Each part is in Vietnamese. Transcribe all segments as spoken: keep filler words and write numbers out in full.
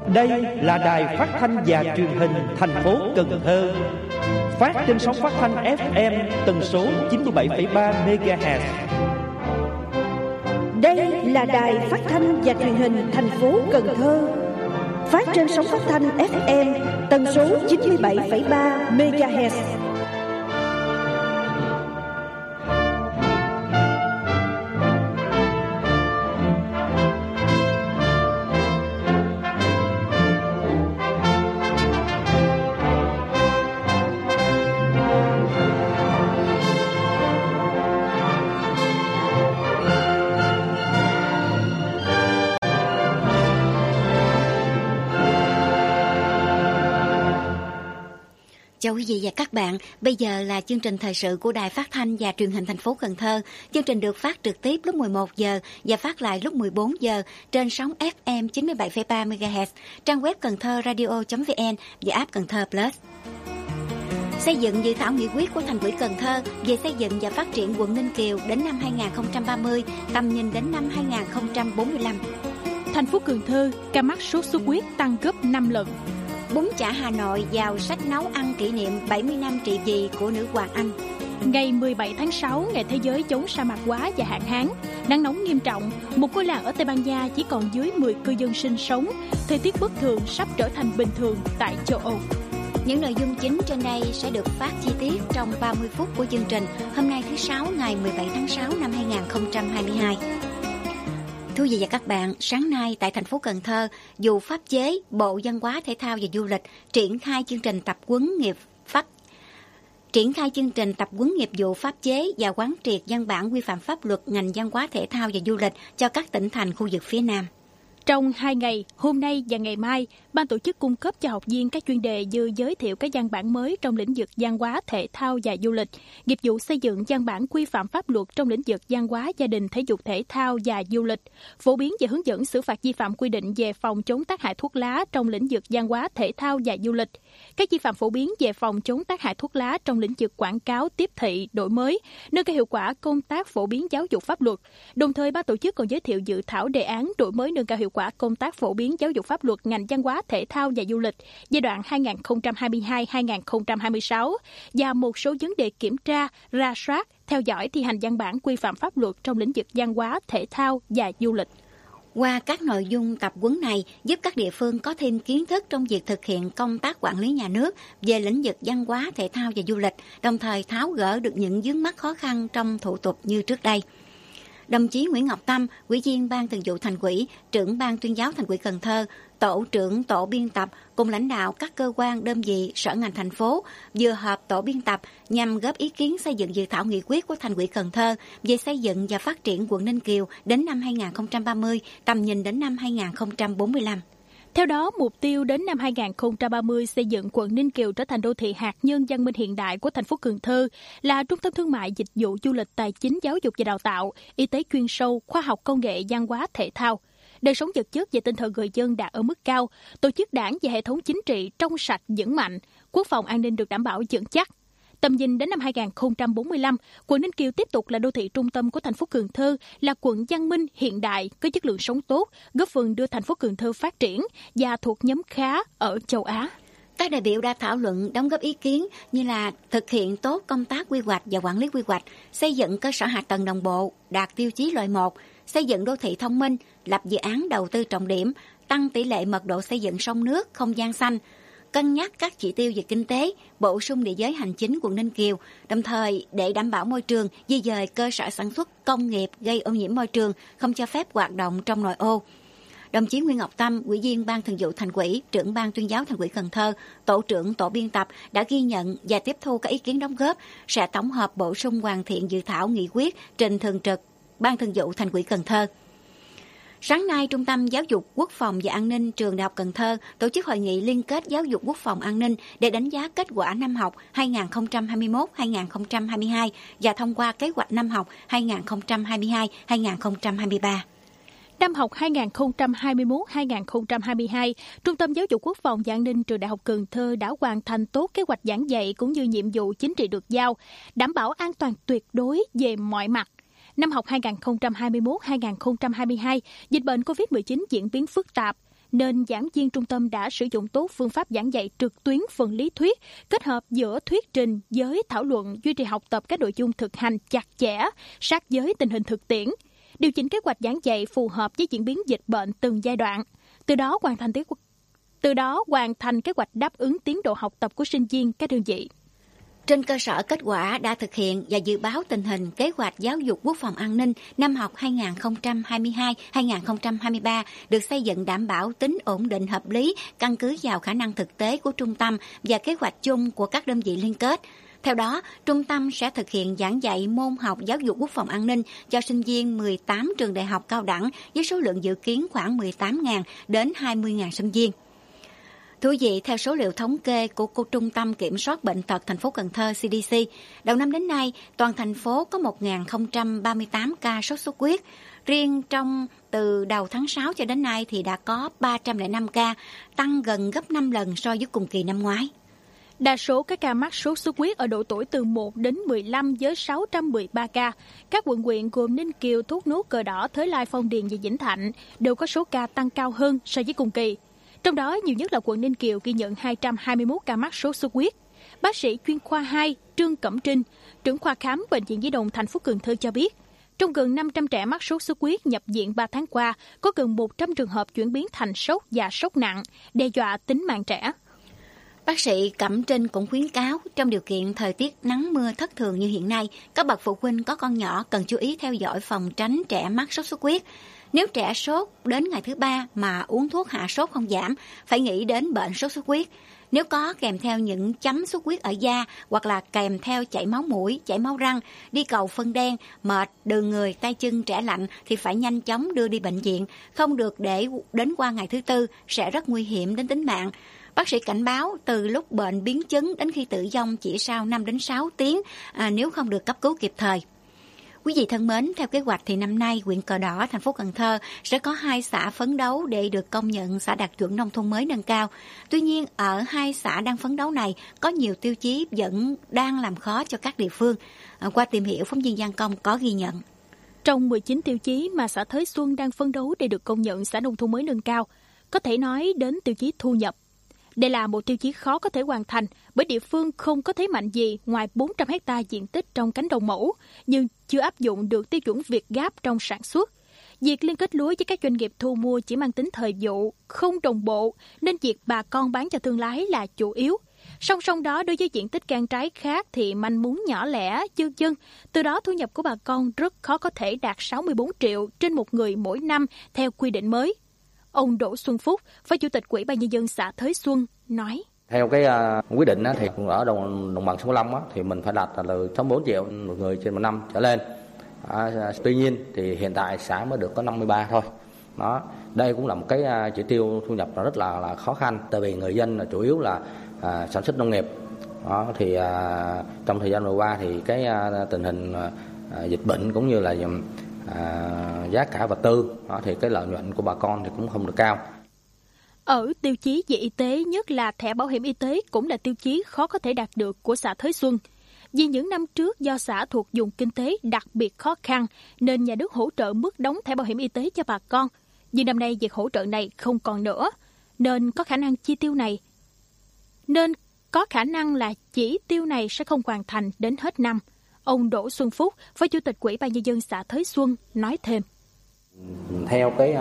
Đây là đài phát thanh và truyền hình thành phố Cần Thơ, phát trên sóng phát thanh ép em tần số chín mươi bảy phẩy ba mê ga héc. Đây là đài phát thanh và truyền hình thành phố Cần Thơ, phát trên sóng phát thanh ép em tần số chín mươi bảy phẩy ba mê ga héc. Chào quý vị và các bạn, bây giờ là chương trình thời sự của Đài Phát thanh và Truyền hình thành phố Cần Thơ. Chương trình được phát trực tiếp lúc mười một giờ và phát lại lúc mười bốn giờ trên sóng ép em chín mươi bảy phẩy ba mê ga héc, trang web cần thơ radio chấm vn và app Cần Thơ Plus. Xây dựng dự thảo nghị quyết của Thành ủy Cần Thơ về xây dựng và phát triển quận Ninh Kiều đến năm hai không ba mươi, tầm nhìn đến năm hai không bốn lăm. Thành phố Cần Thơ, ca mắc sốt xuất huyết tăng gấp năm lần. Bún chả Hà Nội vào sách nấu ăn kỷ niệm bảy mươi năm trị vì của nữ hoàng Anh. Ngày mười bảy tháng sáu, ngày thế giới chống sa mạc hóa và hạn hán. Nắng nóng nghiêm trọng, một ngôi làng ở Tây Ban Nha chỉ còn dưới mười cư dân sinh sống. Thời tiết bất thường sắp trở thành bình thường tại châu Âu. Những nội dung chính trên đây sẽ được phát chi tiết trong ba mươi phút của chương trình hôm nay thứ Sáu ngày mười bảy tháng sáu năm hai không hai hai. Thưa quý vị và các bạn, sáng nay tại thành phố Cần Thơ, vụ pháp chế, Bộ Văn hóa Thể thao và Du lịch triển khai chương trình tập huấn nghiệp pháp triển khai chương trình tập huấn nghiệp vụ pháp chế và quán triệt văn bản quy phạm pháp luật ngành văn hóa thể thao và du lịch cho các tỉnh thành khu vực phía Nam. Trong hai ngày, hôm nay và ngày mai, ban tổ chức cung cấp cho học viên các chuyên đề như giới thiệu các văn bản mới trong lĩnh vực văn hóa, thể thao và du lịch, nghiệp vụ xây dựng văn bản quy phạm pháp luật trong lĩnh vực văn hóa, gia đình, thể dục thể thao và du lịch, phổ biến và hướng dẫn xử phạt vi phạm quy định về phòng chống tác hại thuốc lá trong lĩnh vực văn hóa, thể thao và du lịch, các vi phạm phổ biến về phòng chống tác hại thuốc lá trong lĩnh vực quảng cáo, tiếp thị, đổi mới, nâng cao hiệu quả công tác phổ biến giáo dục pháp luật. Đồng thời, ban tổ chức còn giới thiệu dự thảo đề án đổi mới nâng cao hiệu quả công tác phổ biến giáo dục pháp luật ngành văn hóa, thể thao và du lịch giai đoạn hai nghìn không trăm hai mươi hai đến hai nghìn không trăm hai mươi sáu và một số vấn đề kiểm tra, rà soát, theo dõi thi hành văn bản quy phạm pháp luật trong lĩnh vực văn hóa, thể thao và du lịch. Qua các nội dung tập huấn này giúp các địa phương có thêm kiến thức trong việc thực hiện công tác quản lý nhà nước về lĩnh vực văn hóa, thể thao và du lịch, đồng thời tháo gỡ được những vướng mắc khó khăn trong thủ tục như trước đây. Đồng chí Nguyễn Ngọc Tâm, Ủy viên Ban Thường vụ Thành ủy, trưởng Ban Tuyên giáo Thành ủy Cần Thơ, tổ trưởng tổ biên tập cùng lãnh đạo các cơ quan, đơn vị, sở ngành thành phố vừa họp tổ biên tập nhằm góp ý kiến xây dựng dự thảo nghị quyết của Thành ủy Cần Thơ về xây dựng và phát triển quận Ninh Kiều đến năm hai không ba mươi, tầm nhìn đến năm hai không bốn lăm. Theo đó, mục tiêu đến năm hai không ba mươi xây dựng quận Ninh Kiều trở thành đô thị hạt nhân văn minh hiện đại của thành phố Cần Thơ, là trung tâm thương mại, dịch vụ, du lịch, tài chính, giáo dục và đào tạo, y tế chuyên sâu, khoa học công nghệ, văn hóa thể thao. Đời sống vật chất và tinh thần người dân đạt ở mức cao, tổ chức đảng và hệ thống chính trị trong sạch vững mạnh, quốc phòng an ninh được đảm bảo vững chắc. Tầm nhìn đến năm hai không bốn lăm, quận Ninh Kiều tiếp tục là đô thị trung tâm của thành phố Cần Thơ, là quận văn minh hiện đại, có chất lượng sống tốt, góp phần đưa thành phố Cần Thơ phát triển và thuộc nhóm khá ở châu Á. Các đại biểu đã thảo luận, đóng góp ý kiến như là thực hiện tốt công tác quy hoạch và quản lý quy hoạch, xây dựng cơ sở hạ tầng đồng bộ, đạt tiêu chí loại một, xây dựng đô thị thông minh, lập dự án đầu tư trọng điểm, tăng tỷ lệ mật độ xây dựng sông nước, không gian xanh, cân nhắc các chỉ tiêu về kinh tế, bổ sung địa giới hành chính quận Ninh Kiều, đồng thời để đảm bảo môi trường, di dời cơ sở sản xuất công nghiệp gây ô nhiễm môi trường, không cho phép hoạt động trong nội ô. Đồng chí Nguyễn Ngọc Tâm, Ủy viên Ban Thường vụ Thành ủy, trưởng Ban Tuyên giáo Thành ủy Cần Thơ, tổ trưởng tổ biên tập đã ghi nhận và tiếp thu các ý kiến đóng góp, sẽ tổng hợp bổ sung hoàn thiện dự thảo nghị quyết trình thường trực Ban Thường vụ Thành ủy Cần Thơ. Sáng nay, Trung tâm Giáo dục Quốc phòng và An ninh Trường Đại học Cần Thơ tổ chức hội nghị liên kết giáo dục quốc phòng an ninh để đánh giá kết quả năm học hai không hai mốt hai không hai hai và thông qua kế hoạch năm học hai không hai hai hai không hai ba. Năm học hai không hai mốt hai không hai hai, Trung tâm Giáo dục Quốc phòng và An ninh Trường Đại học Cần Thơ đã hoàn thành tốt kế hoạch giảng dạy cũng như nhiệm vụ chính trị được giao, đảm bảo an toàn tuyệt đối về mọi mặt. Năm học hai không hai mốt hai không hai hai, dịch bệnh covid mười chín diễn biến phức tạp. nên giảng viên trung tâm đã sử dụng tốt phương pháp giảng dạy trực tuyến phần lý thuyết, kết hợp giữa thuyết trình với thảo luận, duy trì học tập các nội dung thực hành chặt chẽ, sát với tình hình thực tiễn, điều chỉnh kế hoạch giảng dạy phù hợp với diễn biến dịch bệnh từng giai đoạn, từ đó hoàn thành kế từ đó hoàn thành kế hoạch đáp ứng tiến độ học tập của sinh viên các đơn vị. Trên cơ sở kết quả đã thực hiện và dự báo tình hình kế hoạch giáo dục quốc phòng an ninh năm học hai nghìn không trăm hai mươi hai hai nghìn không trăm hai mươi ba được xây dựng đảm bảo tính ổn định hợp lý, căn cứ vào khả năng thực tế của trung tâm và kế hoạch chung của các đơn vị liên kết. Theo đó, trung tâm sẽ thực hiện giảng dạy môn học giáo dục quốc phòng an ninh cho sinh viên mười tám trường đại học cao đẳng với số lượng dự kiến khoảng mười tám nghìn đến hai mươi nghìn sinh viên. Thưa quý vị, theo số liệu thống kê của, của Trung tâm Kiểm soát Bệnh tật thành phố Cần Thơ C D C, đầu năm đến nay, toàn thành phố có một nghìn không trăm ba mươi tám ca sốt xuất huyết. Riêng trong từ đầu tháng sáu cho đến nay thì đã có ba trăm lẻ năm ca, tăng gần gấp năm lần so với cùng kỳ năm ngoái. Đa số các ca mắc sốt xuất huyết ở độ tuổi từ một đến mười lăm với sáu trăm mười ba ca. Các quận huyện gồm Ninh Kiều, Thốt Nốt, Cờ Đỏ, Thới Lai, Phong Điền và Vĩnh Thạnh đều có số ca tăng cao hơn so với cùng kỳ. Trong đó, nhiều nhất là quận Ninh Kiều ghi nhận hai trăm hai mươi mốt ca mắc sốt xuất huyết. Bác sĩ chuyên khoa hai Trương Cẩm Trinh, trưởng khoa khám Bệnh viện Nhi đồng thành phố Cần Thơ cho biết, trong gần năm trăm trẻ mắc sốt xuất huyết nhập viện ba tháng qua, có gần một trăm trường hợp chuyển biến thành sốt và sốt nặng, đe dọa tính mạng trẻ. Bác sĩ Cẩm Trinh cũng khuyến cáo trong điều kiện thời tiết nắng mưa thất thường như hiện nay, các bậc phụ huynh có con nhỏ cần chú ý theo dõi phòng tránh trẻ mắc sốt xuất huyết. Nếu trẻ sốt đến ngày thứ ba mà uống thuốc hạ sốt không giảm, phải nghĩ đến bệnh sốt xuất huyết. Nếu có kèm theo những chấm xuất huyết ở da hoặc là kèm theo chảy máu mũi, chảy máu răng, đi cầu phân đen, mệt, đừ người, tay chân trẻ lạnh thì phải nhanh chóng đưa đi bệnh viện, không được để đến qua ngày thứ tư sẽ rất nguy hiểm đến tính mạng. Bác sĩ cảnh báo từ lúc bệnh biến chứng đến khi tử vong chỉ sau năm đến sáu tiếng à, nếu không được cấp cứu kịp thời. Quý vị thân mến, theo kế hoạch thì năm nay huyện Cờ Đỏ, thành phố Cần Thơ sẽ có hai xã phấn đấu để được công nhận xã đạt chuẩn nông thôn mới nâng cao. Tuy nhiên, ở hai xã đang phấn đấu này có nhiều tiêu chí vẫn đang làm khó cho các địa phương. À, qua tìm hiểu, phóng viên Giang Công có ghi nhận. Trong mười chín tiêu chí mà xã Thới Xuân đang phấn đấu để được công nhận xã nông thôn mới nâng cao, có thể nói đến tiêu chí thu nhập. Đây là một tiêu chí khó có thể hoàn thành bởi địa phương không có thế mạnh gì ngoài bốn trăm héc ta diện tích trong cánh đồng mẫu, nhưng chưa áp dụng được tiêu chuẩn Việt Gáp trong sản xuất. Việc liên kết lúa với các doanh nghiệp thu mua chỉ mang tính thời vụ, không đồng bộ, nên việc bà con bán cho thương lái là chủ yếu. Song song đó, đối với diện tích can trái khác thì manh mún nhỏ lẻ, dư dân. Từ đó thu nhập của bà con rất khó có thể đạt sáu mươi bốn triệu trên một người mỗi năm theo quy định mới. Ông Đỗ Xuân Phúc, Phó Chủ tịch Ủy ban Nhân dân xã Thới Xuân, nói. Theo cái uh, quyết định á, thì ở đồng, đồng bằng sông Cửu Long á, thì mình phải đạt là sáu mươi bốn triệu một người trên một năm trở lên. À, tuy nhiên thì hiện tại xã mới được có năm mươi ba thôi. Đó, đây cũng là một cái uh, chỉ tiêu thu nhập rất là, là khó khăn, tại vì người dân là chủ yếu là uh, sản xuất nông nghiệp. Đó, thì uh, trong thời gian vừa qua thì cái uh, tình hình uh, dịch bệnh cũng như là À, giá cả vật tư đó, thì cái lợi nhuận của bà con thì cũng không được cao. Ở tiêu chí về y tế, nhất là thẻ bảo hiểm y tế cũng là tiêu chí khó có thể đạt được của xã Thới Xuân. Vì những năm trước do xã thuộc vùng kinh tế đặc biệt khó khăn nên nhà nước hỗ trợ mức đóng thẻ bảo hiểm y tế cho bà con. Nhưng năm nay việc hỗ trợ này không còn nữa, nên có khả năng chi tiêu này nên có khả năng là chỉ tiêu này sẽ không hoàn thành đến hết năm. Ông Đỗ Xuân Phúc, Phó Chủ tịch Ủy ban Nhân dân xã Thới Xuân, nói thêm. Theo cái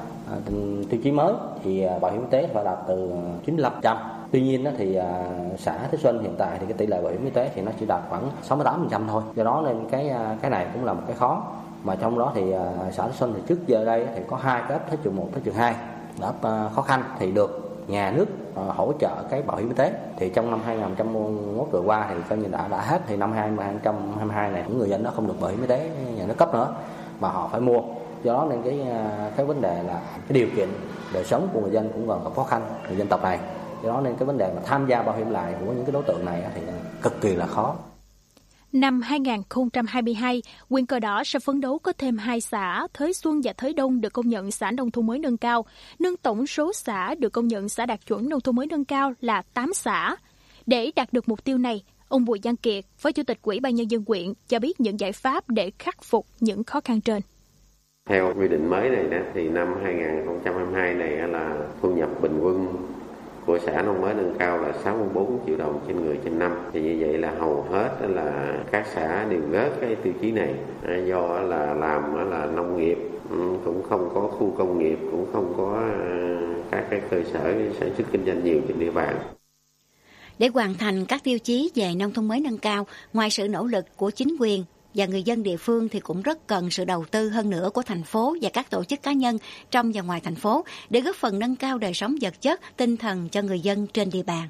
uh, tiêu chí mới thì uh, bảo hiểm y tế phải đạt từ chín mươi lăm phần trăm. Tuy nhiên uh, thì uh, xã Thới Xuân hiện tại thì cái tỷ lệ bảo hiểm y tế thì nó chỉ đạt khoảng sáu mươi tám phần trăm thôi. Do đó nên cái uh, cái này cũng là một cái khó. Mà trong đó thì uh, xã Thới Xuân thì trước giờ đây thì có hai cái ấp Thới Trường một, Thới Trường hai. Ấp uh, khó khăn thì được nhà nước uh, hỗ trợ cái bảo hiểm y tế. Thì trong năm hai nghìn không trăm hai mươi mốt vừa qua thì coi như đã đã hết, thì năm hai nghìn không trăm hai mươi hai này những người dân đó không được bảo hiểm y tế nhà nước cấp nữa mà họ phải mua. Do đó nên cái cái vấn đề là cái điều kiện đời sống của người dân cũng còn gặp khó khăn, người dân tộc này. Do đó nên cái vấn đề mà tham gia bảo hiểm lại của những cái đối tượng này thì cực kỳ là khó. Năm hai nghìn không trăm hai mươi hai, huyện Cờ Đỏ sẽ phấn đấu có thêm hai xã Thới Xuân và Thới Đông được công nhận xã nông thôn mới nâng cao, nâng tổng số xã được công nhận xã đạt chuẩn nông thôn mới nâng cao là tám xã. Để đạt được mục tiêu này, ông Bùi Văn Kiệt, Phó Chủ tịch Ủy ban Nhân dân huyện cho biết những giải pháp để khắc phục những khó khăn trên. Theo quy định mới này đó, thì năm hai không hai hai này là thu nhập bình quân của xã nông mới nâng cao là sáu mươi bốn triệu đồng trên người trên năm. Thì như vậy là hầu hết là các xã đều rớt cái tiêu chí này, do là làm là nông nghiệp, cũng không có khu công nghiệp, cũng không có các cái cơ sở sản xuất kinh doanh nhiều trên địa bàn. Để hoàn thành các tiêu chí về nông thôn mới nâng cao, ngoài sự nỗ lực của chính quyền và người dân địa phương thì cũng rất cần sự đầu tư hơn nữa của thành phố và các tổ chức cá nhân trong và ngoài thành phố để góp phần nâng cao đời sống vật chất, tinh thần cho người dân trên địa bàn.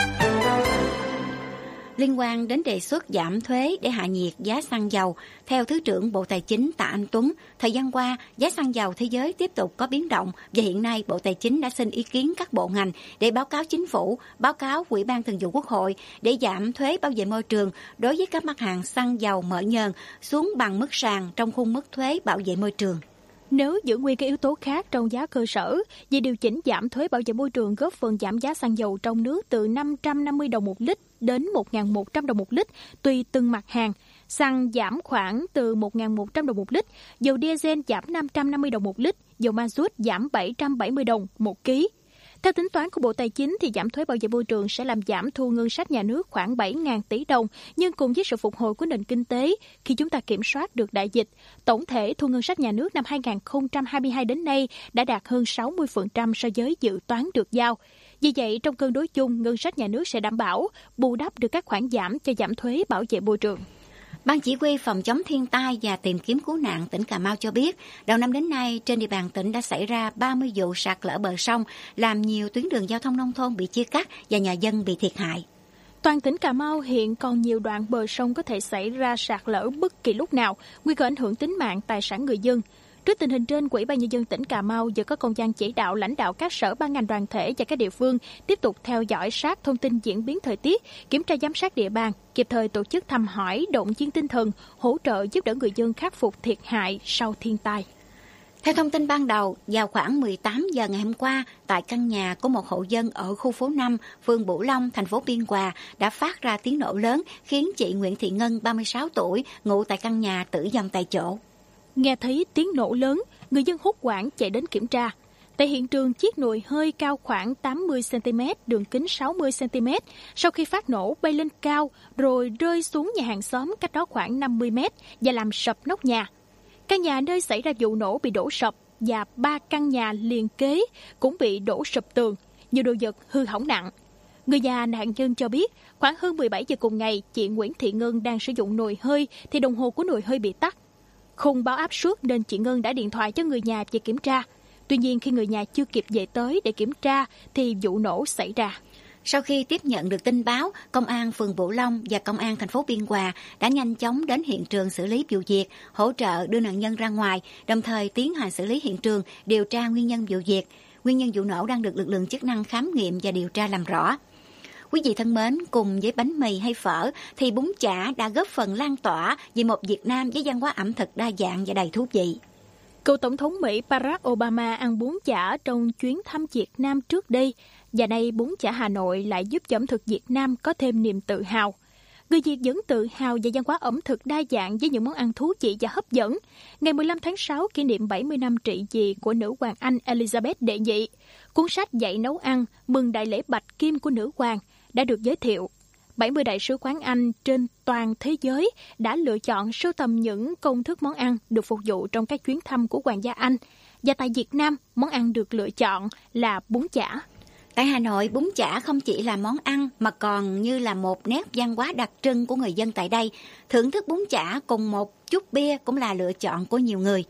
Liên quan đến đề xuất giảm thuế để hạ nhiệt giá xăng dầu, theo Thứ trưởng Bộ Tài chính Tạ Anh Tuấn, thời gian qua, giá xăng dầu thế giới tiếp tục có biến động và hiện nay Bộ Tài chính đã xin ý kiến các bộ ngành để báo cáo Chính phủ, báo cáo Ủy ban Thường vụ Quốc hội để giảm thuế bảo vệ môi trường đối với các mặt hàng xăng dầu mỡ nhờn xuống bằng mức sàn trong khung mức thuế bảo vệ môi trường. Nếu giữ nguyên các yếu tố khác trong giá cơ sở, việc điều chỉnh giảm thuế bảo vệ môi trường góp phần giảm giá xăng dầu trong nước từ năm trăm năm mươi đồng một lít đến một nghìn một trăm đồng một lít tùy từng mặt hàng. Xăng giảm khoảng từ một nghìn một trăm đồng một lít, dầu diesel giảm năm trăm năm mươi đồng một lít, dầu ma rút giảm bảy trăm bảy mươi đồng một ký. Theo tính toán của Bộ Tài chính thì giảm thuế bảo vệ môi trường sẽ làm giảm thu ngân sách nhà nước khoảng bảy nghìn tỷ đồng, nhưng cùng với sự phục hồi của nền kinh tế, khi chúng ta kiểm soát được đại dịch, tổng thể thu ngân sách nhà nước năm hai không hai hai đến nay đã đạt hơn sáu mươi phần trăm so với dự toán được giao. Vì vậy, trong cân đối chung, ngân sách nhà nước sẽ đảm bảo bù đắp được các khoản giảm cho giảm thuế bảo vệ môi trường. Ban Chỉ huy Phòng chống thiên tai và tìm kiếm cứu nạn tỉnh Cà Mau cho biết, đầu năm đến nay, trên địa bàn tỉnh đã xảy ra ba mươi vụ sạt lở bờ sông, làm nhiều tuyến đường giao thông nông thôn bị chia cắt và nhà dân bị thiệt hại. Toàn tỉnh Cà Mau hiện còn nhiều đoạn bờ sông có thể xảy ra sạt lở bất kỳ lúc nào, nguy cơ ảnh hưởng tính mạng, tài sản người dân. Trước tình hình trên, Ủy ban Nhân dân tỉnh Cà Mau vừa có công văn chỉ đạo lãnh đạo các sở ban ngành đoàn thể và các địa phương tiếp tục theo dõi sát thông tin diễn biến thời tiết, kiểm tra giám sát địa bàn, kịp thời tổ chức thăm hỏi, động viên tinh thần, hỗ trợ giúp đỡ người dân khắc phục thiệt hại sau thiên tai. Theo thông tin ban đầu, vào khoảng mười tám giờ ngày hôm qua, tại căn nhà của một hộ dân ở khu phố năm, phường Bửu Long, thành phố Biên Hòa đã phát ra tiếng nổ lớn khiến chị Nguyễn Thị Ngân, ba mươi sáu tuổi, ngụ tại căn nhà tử vong tại chỗ. Nghe thấy tiếng nổ lớn, người dân hốt hoảng chạy đến kiểm tra. Tại hiện trường, chiếc nồi hơi cao khoảng tám mươi xăng-ti-mét, đường kính sáu mươi xăng-ti-mét, sau khi phát nổ bay lên cao rồi rơi xuống nhà hàng xóm cách đó khoảng năm mươi mét và làm sập nóc nhà. Căn nhà nơi xảy ra vụ nổ bị đổ sập và ba căn nhà liền kế cũng bị đổ sập tường, nhiều đồ vật hư hỏng nặng. Người nhà nạn nhân cho biết, khoảng hơn mười bảy giờ cùng ngày, chị Nguyễn Thị Ngân đang sử dụng nồi hơi thì đồng hồ của nồi hơi bị tắt. Không báo áp suất nên chị Ngân đã điện thoại cho người nhà về kiểm tra. Tuy nhiên khi người nhà chưa kịp về tới để kiểm tra thì vụ nổ xảy ra. Sau khi tiếp nhận được tin báo, Công an phường Bửu Long và Công an thành phố Biên Hòa đã nhanh chóng đến hiện trường xử lý vụ việc, hỗ trợ đưa nạn nhân ra ngoài, đồng thời tiến hành xử lý hiện trường, điều tra nguyên nhân vụ việc. Nguyên nhân vụ nổ đang được lực lượng chức năng khám nghiệm và điều tra làm rõ. Quý vị thân mến, cùng với bánh mì hay phở thì bún chả đã góp phần lan tỏa về một Việt Nam với văn hóa ẩm thực đa dạng và đầy thú vị. Cựu Tổng thống Mỹ Barack Obama ăn bún chả trong chuyến thăm Việt Nam trước đây, và nay bún chả Hà Nội lại giúp cho ẩm thực Việt Nam có thêm niềm tự hào. Người Việt vẫn tự hào về văn hóa ẩm thực đa dạng với những món ăn thú vị và hấp dẫn. Ngày mười lăm tháng sáu kỷ niệm bảy mươi năm trị vì của nữ hoàng Anh Elizabeth đệ nhị. Cuốn sách dạy nấu ăn mừng đại lễ Bạch Kim của nữ hoàng đã được giới thiệu. bảy mươi đại sứ quán Anh trên toàn thế giới đã lựa chọn sưu tầm những công thức món ăn được phục vụ trong các chuyến thăm của hoàng gia Anh. Và tại Việt Nam, món ăn được lựa chọn là bún chả. Tại Hà Nội, bún chả không chỉ là món ăn mà còn như là một nét văn hóa đặc trưng của người dân tại đây. Thưởng thức bún chả cùng một chút bia cũng là lựa chọn của nhiều người.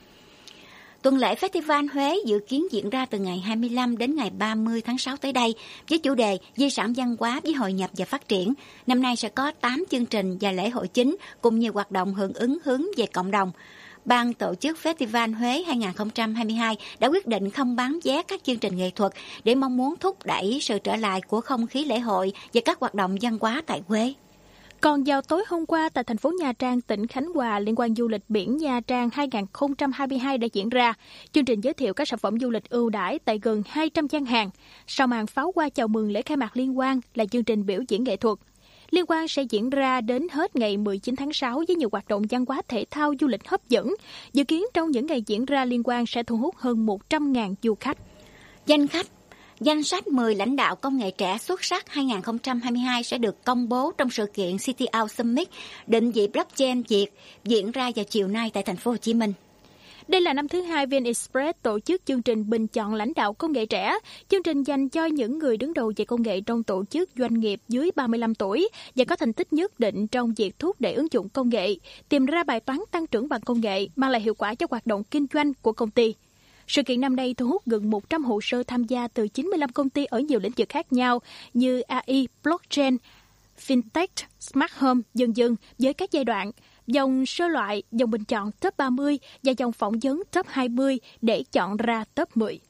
Tuần lễ Festival Huế dự kiến diễn ra từ ngày hai mươi lăm đến ngày ba mươi tháng sáu tới đây với chủ đề Di sản văn hóa với hội nhập và phát triển. Năm nay sẽ có tám chương trình và lễ hội chính cùng nhiều hoạt động hưởng ứng hướng về cộng đồng. Ban tổ chức Festival Huế hai không hai hai đã quyết định không bán vé các chương trình nghệ thuật để mong muốn thúc đẩy sự trở lại của không khí lễ hội và các hoạt động văn hóa tại Huế. Còn vào tối hôm qua tại thành phố Nha Trang, tỉnh Khánh Hòa, Liên hoan du lịch biển Nha Trang hai không hai hai đã diễn ra. Chương trình giới thiệu các sản phẩm du lịch ưu đãi tại gần hai trăm gian hàng. Sau màn pháo hoa chào mừng lễ khai mạc liên hoan là chương trình biểu diễn nghệ thuật. Liên hoan sẽ diễn ra đến hết ngày mười chín tháng sáu với nhiều hoạt động văn hóa thể thao du lịch hấp dẫn. Dự kiến trong những ngày diễn ra liên hoan sẽ thu hút hơn một trăm nghìn du khách. Danh khách Danh sách mười lãnh đạo công nghệ trẻ xuất sắc hai không hai hai sẽ được công bố trong sự kiện City Out Summit định vị blockchain Việt diễn ra vào chiều nay tại thành phố Hồ Chí Minh. Đây là năm thứ hai VnExpress tổ chức chương trình bình chọn lãnh đạo công nghệ trẻ. Chương trình dành cho những người đứng đầu về công nghệ trong tổ chức doanh nghiệp dưới ba mươi lăm tuổi và có thành tích nhất định trong việc thúc đẩy ứng dụng công nghệ, tìm ra bài toán tăng trưởng bằng công nghệ, mang lại hiệu quả cho hoạt động kinh doanh của công ty. Sự kiện năm nay thu hút gần một trăm hồ sơ tham gia từ chín mươi lăm công ty ở nhiều lĩnh vực khác nhau như a i, blockchain, fintech, smart home, vân vân với các giai đoạn, dòng sơ loại, dòng bình chọn top ba mươi và dòng phỏng vấn top hai mươi để chọn ra top mười.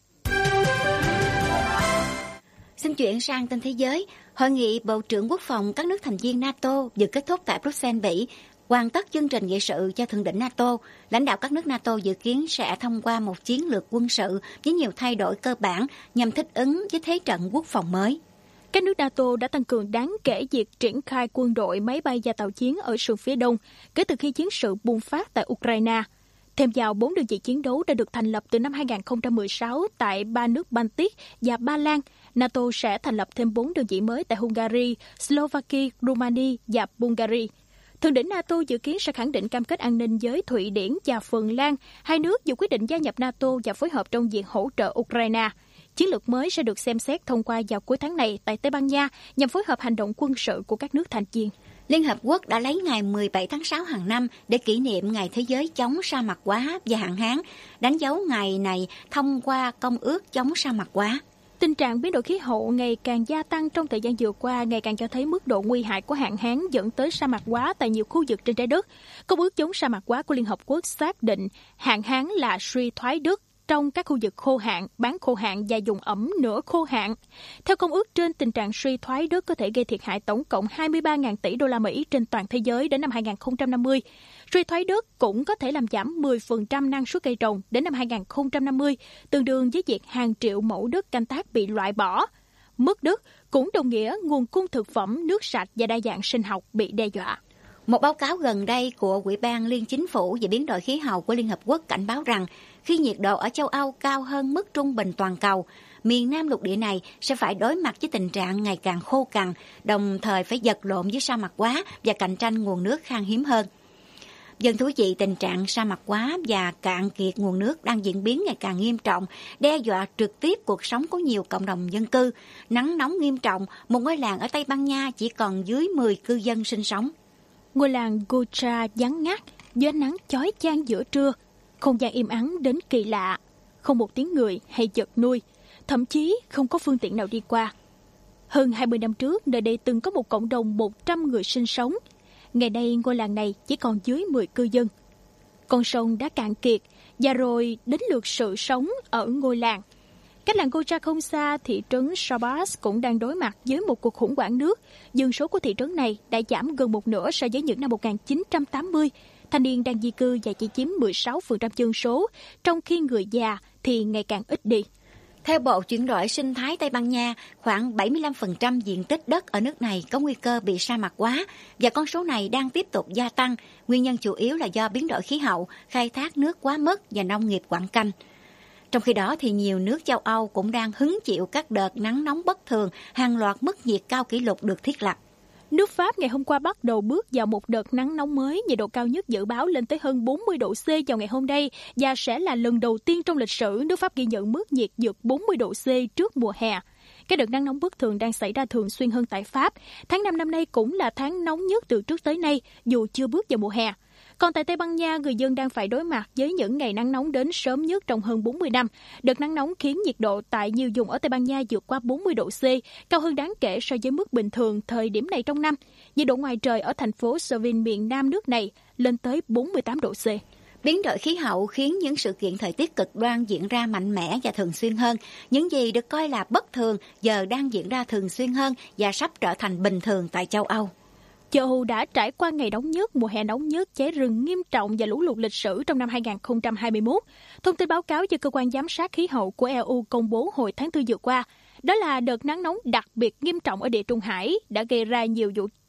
Xin chuyển sang tin thế giới. Hội nghị Bộ trưởng Quốc phòng các nước thành viên NATO vừa kết thúc tại Bruxelles, Bỉ, hoàn tất chương trình nghị sự cho thượng đỉnh NATO. Lãnh đạo các nước NATO dự kiến sẽ thông qua một chiến lược quân sự với nhiều thay đổi cơ bản nhằm thích ứng với thế trận quốc phòng mới. Các nước NATO đã tăng cường đáng kể việc triển khai quân đội, máy bay và tàu chiến ở sườn phía đông kể từ khi chiến sự bùng phát tại Ukraine. Thêm vào bốn đơn vị chiến đấu đã được thành lập từ năm hai không một sáu tại ba nước Baltic và Ba Lan, NATO sẽ thành lập thêm bốn đơn vị mới tại Hungary, Slovakia, Romania và Bulgaria. Thượng đỉnh NATO dự kiến sẽ khẳng định cam kết an ninh với Thụy Điển và Phần Lan. Hai nước dù quyết định gia nhập NATO và phối hợp trong việc hỗ trợ Ukraine. Chiến lược mới sẽ được xem xét thông qua vào cuối tháng này tại Tây Ban Nha nhằm phối hợp hành động quân sự của các nước thành viên. Liên Hợp Quốc đã lấy ngày mười bảy tháng sáu hàng năm để kỷ niệm Ngày Thế giới chống sa mạc hóa và hạn hán, đánh dấu ngày này thông qua Công ước chống sa mạc hóa. Tình trạng biến đổi khí hậu ngày càng gia tăng trong thời gian vừa qua ngày càng cho thấy mức độ nguy hại của hạn hán dẫn tới sa mạc hóa tại nhiều khu vực trên trái đất. Công ước chống sa mạc hóa của Liên Hợp Quốc xác định hạn hán là suy thoái đất trong các khu vực khô hạn, bán khô hạn và vùng ẩm nửa khô hạn. Theo công ước trên, tình trạng suy thoái đất có thể gây thiệt hại tổng cộng hai mươi ba nghìn tỷ đô la Mỹ trên toàn thế giới đến năm hai không năm mươi. Suy thoái đất cũng có thể làm giảm mười phần trăm năng suất cây trồng đến năm hai không năm mươi, tương đương với việc hàng triệu mẫu đất canh tác bị loại bỏ. Mất đất cũng đồng nghĩa nguồn cung thực phẩm, nước sạch và đa dạng sinh học bị đe dọa. Một báo cáo gần đây của Ủy ban Liên Chính phủ về biến đổi khí hậu của Liên Hợp Quốc cảnh báo rằng khi nhiệt độ ở châu Âu cao hơn mức trung bình toàn cầu, miền Nam lục địa này sẽ phải đối mặt với tình trạng ngày càng khô cằn, đồng thời phải vật lộn với sa mạc hóa và cạnh tranh nguồn nước khan hiếm hơn. Dân thú vị, tình trạng sa mạc hóa và cạn kiệt nguồn nước đang diễn biến ngày càng nghiêm trọng, đe dọa trực tiếp cuộc sống của nhiều cộng đồng dân cư. Nắng nóng nghiêm trọng, một ngôi làng ở Tây Ban Nha chỉ còn dưới mười cư dân sinh sống. Ngôi làng Gocha vắng ngắt dưới ánh nắng chói chang giữa trưa, không gian im ắng đến kỳ lạ, không một tiếng người hay vật nuôi, thậm chí không có phương tiện nào đi qua. Hơn hai mươi năm trước, nơi đây từng có một cộng đồng một trăm người sinh sống. Ngày nay, ngôi làng này chỉ còn dưới mười cư dân. Con sông đã cạn kiệt, và rồi đến lượt sự sống ở ngôi làng. Cách làng Gocha không xa, thị trấn Sabas cũng đang đối mặt với một cuộc khủng hoảng nước. Dân số của thị trấn này đã giảm gần một nửa so với những năm một nghìn chín trăm tám mươi. Thanh niên đang di cư và chỉ chiếm mười sáu phần trăm dân số, trong khi người già thì ngày càng ít đi. Theo Bộ Chuyển đổi Sinh thái Tây Ban Nha, khoảng bảy mươi lăm phần trăm diện tích đất ở nước này có nguy cơ bị sa mạc hóa và con số này đang tiếp tục gia tăng. Nguyên nhân chủ yếu là do biến đổi khí hậu, khai thác nước quá mức và nông nghiệp quặng canh. Trong khi đó, thì nhiều nước châu Âu cũng đang hứng chịu các đợt nắng nóng bất thường, hàng loạt mức nhiệt cao kỷ lục được thiết lập. Nước Pháp ngày hôm qua bắt đầu bước vào một đợt nắng nóng mới, nhiệt độ cao nhất dự báo lên tới hơn bốn mươi độ C vào ngày hôm nay và sẽ là lần đầu tiên trong lịch sử nước Pháp ghi nhận mức nhiệt vượt bốn mươi độ C trước mùa hè. Các đợt nắng nóng bất thường đang xảy ra thường xuyên hơn tại Pháp. Tháng năm năm nay cũng là tháng nóng nhất từ trước tới nay, dù chưa bước vào mùa hè. Còn tại Tây Ban Nha, người dân đang phải đối mặt với những ngày nắng nóng đến sớm nhất trong hơn bốn mươi năm. Đợt nắng nóng khiến nhiệt độ tại nhiều vùng ở Tây Ban Nha vượt qua bốn mươi độ C, cao hơn đáng kể so với mức bình thường thời điểm này trong năm. Nhiệt độ ngoài trời ở thành phố Seville miền Nam nước này lên tới bốn mươi tám độ C. Biến đổi khí hậu khiến những sự kiện thời tiết cực đoan diễn ra mạnh mẽ và thường xuyên hơn. Những gì được coi là bất thường giờ đang diễn ra thường xuyên hơn và sắp trở thành bình thường tại châu Âu. Châu Âu đã trải qua ngày nóng nhất, mùa hè nóng nhất, cháy rừng nghiêm trọng và lũ lụt lịch sử trong năm hai không hai mốt. Thông tin báo cáo do cơ quan giám sát khí hậu của e u công bố hồi tháng tư vừa qua, đó là đợt nắng nóng đặc biệt nghiêm trọng ở Địa Trung Hải đã gây ra nhiều vụ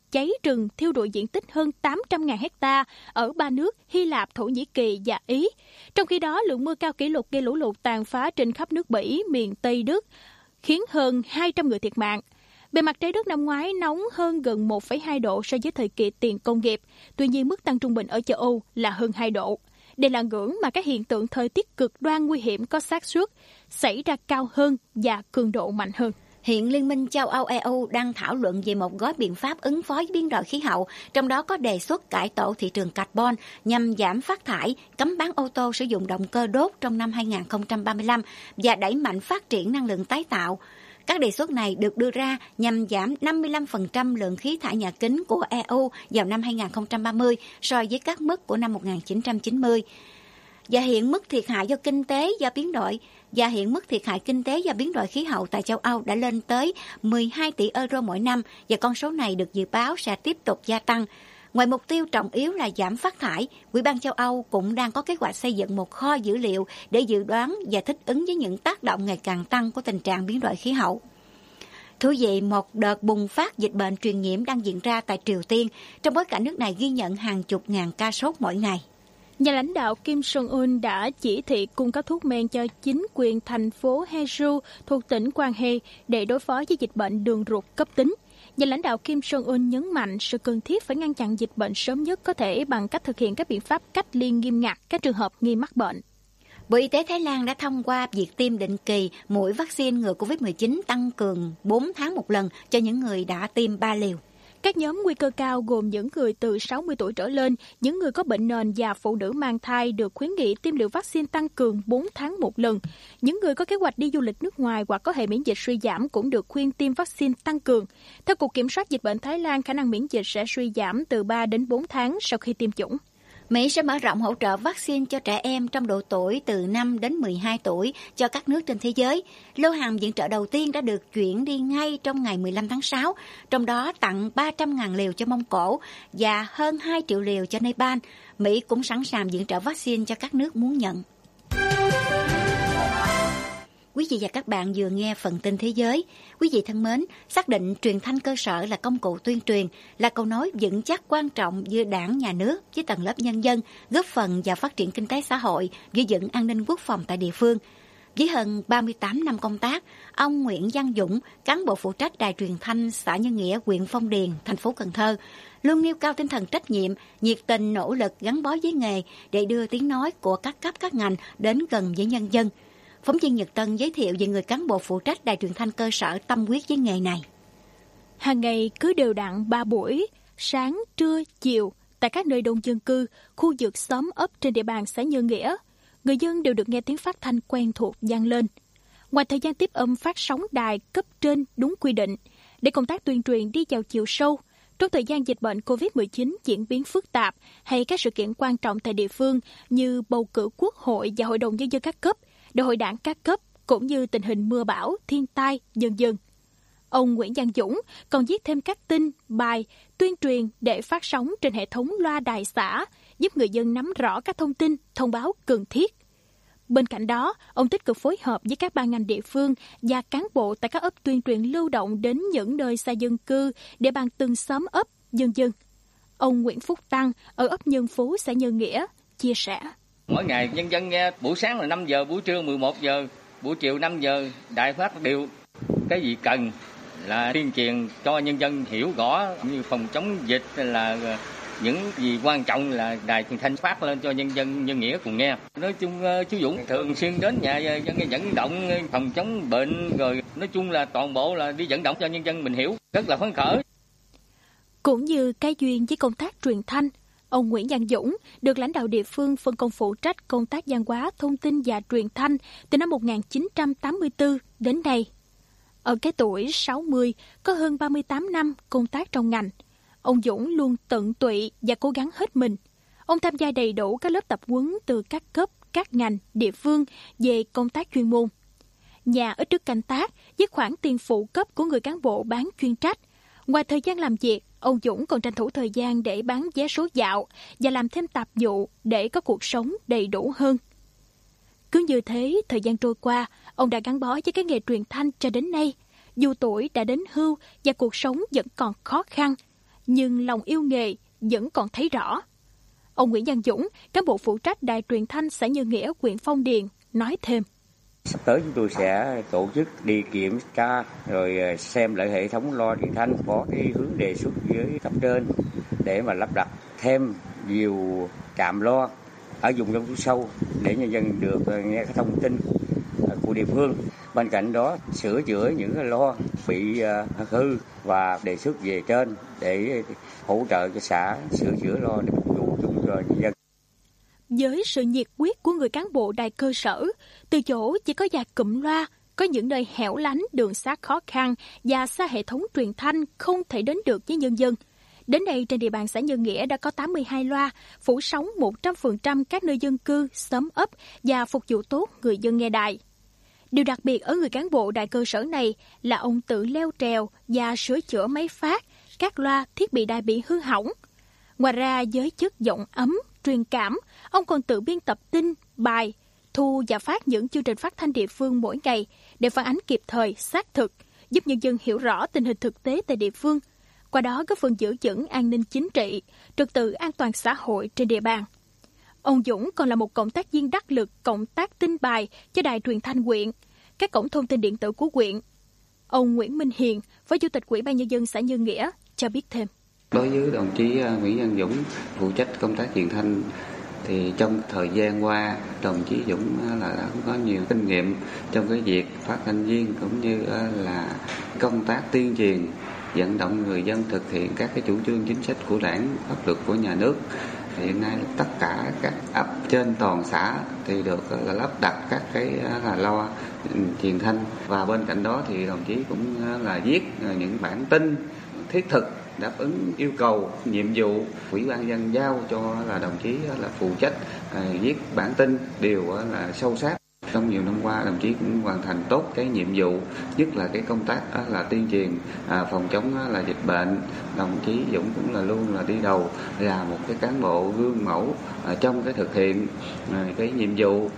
cháy rừng thiêu rụi diện tích hơn tám trăm nghìn hecta ở ba nước Hy Lạp, Thổ Nhĩ Kỳ và Ý. Trong khi đó, lượng mưa cao kỷ lục gây lũ lụt tàn phá trên khắp nước Bỉ, miền Tây Đức, khiến hơn hai trăm người thiệt mạng. Bề mặt trái đất năm ngoái nóng hơn gần một phẩy hai độ so với thời kỳ tiền công nghiệp. Tuy nhiên, mức tăng trung bình ở châu Âu là hơn hai độ. Đây là ngưỡng mà các hiện tượng thời tiết cực đoan nguy hiểm có xác suất xảy ra cao hơn và cường độ mạnh hơn. Hiện Liên minh châu Âu E U đang thảo luận về một gói biện pháp ứng phó với biến đổi khí hậu, trong đó có đề xuất cải tổ thị trường carbon nhằm giảm phát thải, cấm bán ô tô sử dụng động cơ đốt trong năm hai không ba lăm và đẩy mạnh phát triển năng lượng tái tạo. Các đề xuất này được đưa ra nhằm giảm năm mươi lăm phần trăm lượng khí thải nhà kính của E U vào năm hai không ba mươi so với các mức của năm một nghìn chín trăm chín mươi. Và hiện mức thiệt hại do kinh tế do biến đổi và hiện mức thiệt hại kinh tế do biến đổi khí hậu tại châu Âu đã lên tới mười hai tỷ euro mỗi năm và con số này được dự báo sẽ tiếp tục gia tăng. Ngoài mục tiêu trọng yếu là giảm phát thải, Ủy ban châu Âu cũng đang có kế hoạch xây dựng một kho dữ liệu để dự đoán và thích ứng với những tác động ngày càng tăng của tình trạng biến đổi khí hậu. Thú vị, một đợt bùng phát dịch bệnh truyền nhiễm đang diễn ra tại Triều Tiên, trong bối cảnh nước này ghi nhận hàng chục ngàn ca sốt mỗi ngày. Nhà lãnh đạo Kim Jong-un đã chỉ thị cung cấp thuốc men cho chính quyền thành phố Haeju thuộc tỉnh Gwanghae để đối phó với dịch bệnh đường ruột cấp tính. Nhà lãnh đạo Kim Jong-un nhấn mạnh sự cần thiết phải ngăn chặn dịch bệnh sớm nhất có thể bằng cách thực hiện các biện pháp cách ly nghiêm ngặt các trường hợp nghi mắc bệnh. Bộ Y tế Thái Lan đã thông qua việc tiêm định kỳ mũi vaccine ngừa covid mười chín tăng cường bốn tháng một lần cho những người đã tiêm ba liều. Các nhóm nguy cơ cao gồm những người từ sáu mươi tuổi trở lên, những người có bệnh nền và phụ nữ mang thai được khuyến nghị tiêm liều vaccine tăng cường bốn tháng một lần. Những người có kế hoạch đi du lịch nước ngoài hoặc có hệ miễn dịch suy giảm cũng được khuyên tiêm vaccine tăng cường. Theo Cục Kiểm soát Dịch bệnh Thái Lan, khả năng miễn dịch sẽ suy giảm từ ba đến bốn tháng sau khi tiêm chủng. Mỹ sẽ mở rộng hỗ trợ vaccine cho trẻ em trong độ tuổi từ năm đến mười hai tuổi cho các nước trên thế giới. Lô hàng viện trợ đầu tiên đã được chuyển đi ngay trong ngày mười lăm tháng sáu, trong đó tặng ba trăm nghìn liều cho Mông Cổ và hơn hai triệu liều cho Nepal. Mỹ cũng sẵn sàng viện trợ vaccine cho các nước muốn nhận. Quý vị và các bạn vừa nghe phần tin thế giới. Quý vị thân mến, xác định truyền thanh cơ sở là công cụ tuyên truyền, là cầu nối vững chắc quan trọng giữa đảng, nhà nước với tầng lớp nhân dân, góp phần vào phát triển kinh tế xã hội, giữ vững an ninh quốc phòng tại địa phương. Với hơn ba mươi tám năm công tác, ông Nguyễn Văn Dũng, cán bộ phụ trách đài truyền thanh xã Nhân Nghĩa, huyện Phong Điền, thành phố Cần Thơ, luôn nêu cao tinh thần trách nhiệm, nhiệt tình, nỗ lực gắn bó với nghề để đưa tiếng nói của các cấp các ngành đến gần với nhân dân. Phóng viên Nhật Tân giới thiệu về người cán bộ phụ trách đài truyền thanh cơ sở tâm huyết với nghề này. Hàng ngày cứ đều đặn ba buổi, sáng, trưa, chiều, tại các nơi đông dân cư, khu vực xóm ấp trên địa bàn xã Nhân Nghĩa, người dân đều được nghe tiếng phát thanh quen thuộc vang lên. Ngoài thời gian tiếp âm phát sóng đài cấp trên đúng quy định, để công tác tuyên truyền đi vào chiều sâu, trong thời gian dịch bệnh covid mười chín diễn biến phức tạp hay các sự kiện quan trọng tại địa phương như bầu cử Quốc hội và Hội đồng Nhân dân các cấp, Đại hội đảng các cấp, cũng như tình hình mưa bão, thiên tai, vân vân. Ông Nguyễn Văn Dũng còn viết thêm các tin, bài, tuyên truyền để phát sóng trên hệ thống loa đài xã, giúp người dân nắm rõ các thông tin, thông báo cần thiết. Bên cạnh đó, ông tích cực phối hợp với các ban ngành địa phương và cán bộ tại các ấp tuyên truyền lưu động đến những nơi xa dân cư, địa bàn từng xóm ấp, vân vân. Ông Nguyễn Phúc Tăng ở ấp Nhân Phú, xã Nhân Nghĩa, chia sẻ. Mỗi ngày nhân dân nghe buổi sáng là năm giờ, buổi trưa mười một giờ, buổi chiều năm giờ, đài phát đều. Cái gì cần là tuyên truyền cho nhân dân hiểu rõ như phòng chống dịch là những gì quan trọng là đài truyền thanh phát lên cho nhân dân Nhân Nghĩa cùng nghe. Nói chung chú Dũng thường xuyên đến nhà dân vận động phòng chống bệnh, rồi nói chung là toàn bộ là đi vận động cho nhân dân mình hiểu, rất là phấn khởi. Cũng như cái duyên với công tác truyền thanh, ông Nguyễn Văn Dũng được lãnh đạo địa phương phân công phụ trách công tác văn hóa, thông tin và truyền thanh từ năm một nghìn chín trăm tám mươi tư đến nay. Ở cái tuổi sáu mươi, có hơn ba mươi tám năm công tác trong ngành, ông Dũng luôn tận tụy và cố gắng hết mình. Ông tham gia đầy đủ các lớp tập huấn từ các cấp, các ngành, địa phương về công tác chuyên môn. Nhà ít trước canh tác với khoản tiền phụ cấp của người cán bộ bán chuyên trách. Ngoài thời gian làm việc, ông Dũng còn tranh thủ thời gian để bán vé số dạo và làm thêm tạp vụ để có cuộc sống đầy đủ hơn. Cứ như thế, thời gian trôi qua, ông đã gắn bó với cái nghề truyền thanh cho đến nay. Dù tuổi đã đến hưu và cuộc sống vẫn còn khó khăn, nhưng lòng yêu nghề vẫn còn thấy rõ. Ông Nguyễn Văn Dũng, cán bộ phụ trách đài truyền thanh xã Nhân Nghĩa, huyện Phong Điền, nói thêm. Sắp tới chúng tôi sẽ tổ chức đi kiểm tra rồi xem lại hệ thống loa truyền thanh, có cái hướng đề xuất với cấp trên để mà lắp đặt thêm nhiều trạm loa ở vùng nông thôn sâu để nhân dân được nghe cái thông tin của địa phương. Bên cạnh đó, sửa chữa những cái loa bị hư và đề xuất về trên để hỗ trợ cho xã sửa chữa loa để phục vụ chung cho nhân dân. Với sự nhiệt huyết của người cán bộ đài cơ sở, từ chỗ chỉ có vài cụm loa, có những nơi hẻo lánh, đường xá khó khăn và xa hệ thống truyền thanh không thể đến được với nhân dân. Đến nay, trên địa bàn xã Nhân Nghĩa đã có tám mươi hai loa, phủ sóng một trăm phần trăm các nơi dân cư, xóm ấp và phục vụ tốt người dân nghe đài. Điều đặc biệt ở người cán bộ đài cơ sở này là ông tự leo trèo và sửa chữa máy phát, các loa, thiết bị đài bị hư hỏng. Ngoài ra, với chất giọng ấm, truyền cảm, ông còn tự biên tập tin, bài, thu và phát những chương trình phát thanh địa phương mỗi ngày để phản ánh kịp thời, xác thực, giúp nhân dân hiểu rõ tình hình thực tế tại địa phương, qua đó góp phần giữ vững an ninh chính trị, trật tự an toàn xã hội trên địa bàn. Ông Dũng còn là một cộng tác viên đắc lực cộng tác tin bài cho đài truyền thanh huyện, các cổng thông tin điện tử của huyện. Ông Nguyễn Minh Hiền, Phó Chủ tịch Ủy ban Nhân dân xã Nhân Nghĩa, cho biết thêm. Đối với đồng chí Nguyễn Văn Dũng, phụ trách công tác truyền thanh, thì trong thời gian qua, đồng chí Dũng là đã có nhiều kinh nghiệm trong cái việc phát thanh viên cũng như là công tác tuyên truyền, vận động người dân thực hiện các cái chủ trương chính sách của Đảng, pháp luật của nhà nước. Hiện nay tất cả các ấp trên toàn xã thì được là lắp đặt các cái là loa truyền thanh, và bên cạnh đó thì đồng chí cũng là viết những bản tin thiết thực đáp ứng yêu cầu nhiệm vụ Ủy ban nhân dân giao cho là đồng chí là phụ trách viết bản tin đều là sâu sát. Trong nhiều năm qua, đồng chí cũng hoàn thành tốt cái nhiệm vụ, nhất là cái công tác là tuyên truyền à, phòng chống là dịch bệnh. Đồng chí Dũng cũng là luôn là đi đầu, là một cái cán bộ gương mẫu à, trong cái thực hiện à, cái nhiệm vụ.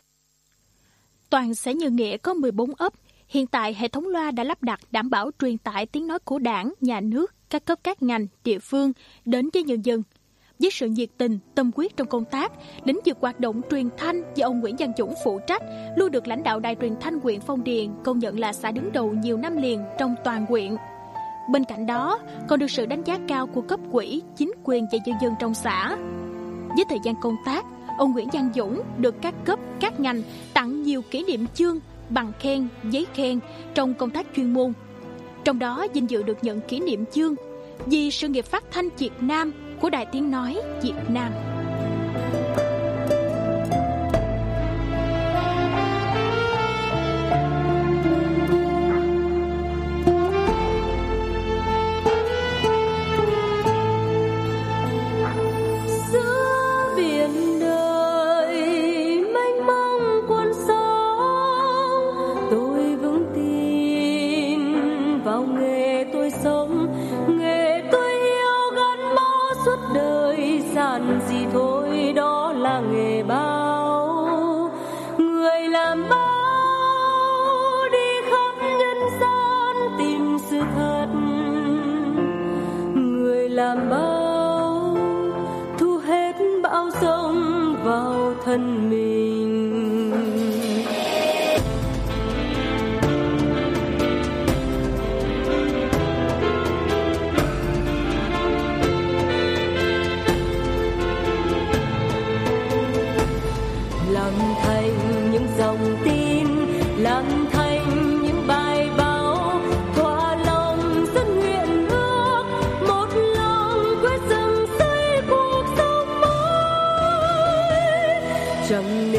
Toàn xã Nhân Nghĩa có mười bốn ấp. Hiện tại, hệ thống loa đã lắp đặt đảm bảo truyền tải tiếng nói của Đảng, Nhà nước, các cấp các ngành, địa phương đến với nhân dân. Với sự nhiệt tình, tâm huyết trong công tác, lĩnh vực hoạt động truyền thanh do ông Nguyễn Văn Dũng phụ trách luôn được lãnh đạo đài truyền thanh huyện Phong Điền công nhận là xã đứng đầu nhiều năm liền trong toàn huyện. Bên cạnh đó, còn được sự đánh giá cao của cấp ủy, chính quyền và nhân dân trong xã. Với thời gian công tác, ông Nguyễn Văn Dũng được các cấp, các ngành tặng nhiều kỷ niệm chương, bằng khen, giấy khen trong công tác chuyên môn. Trong đó, vinh dự được nhận kỷ niệm chương vì sự nghiệp phát thanh Việt Nam của Đài Tiếng Nói Việt Nam. Gì thôi đó là nghề báo, người làm báo đi khắp nhân gian tìm sự thật, người làm báo thu hết bão giông vào thân mình. Làm thành những dòng tin, làm thành những bài báo, thỏa lòng dân nguyện ước, một lòng quyết dựng xây cuộc sống mới. Chẳng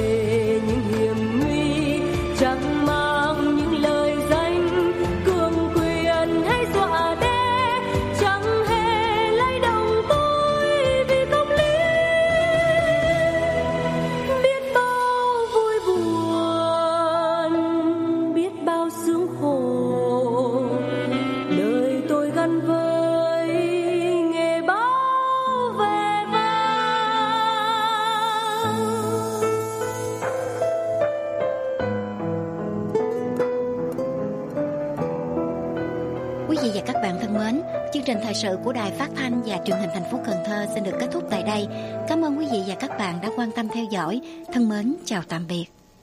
vị và các bạn thân mến, chương trình thời sự của Đài Phát thanh và Truyền hình thành phố Cần Thơ xin được kết thúc tại đây. Cảm ơn quý vị và các bạn đã quan tâm theo dõi. Thân mến, chào tạm biệt.